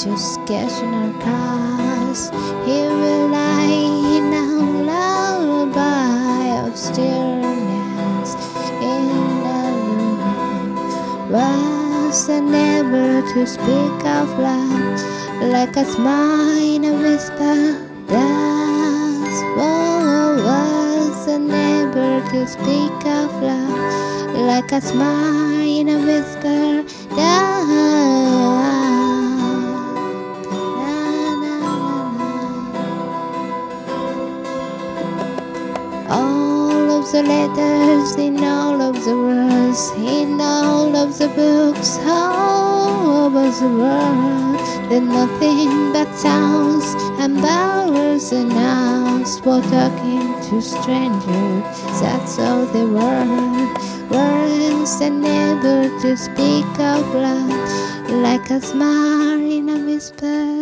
just catching our cars. He will lie in a lullaby of stillness in the room. Was never to speak of love, like a smile in a whisper. That's what was never to speak of love, like a smile in a whisper. All of the letters in all of the words, in all of the books, all over the world, there's nothing but sounds and bowers and hours for talking to strangers. That's all they were. Words and never to speak of love, like a smile in a whisper.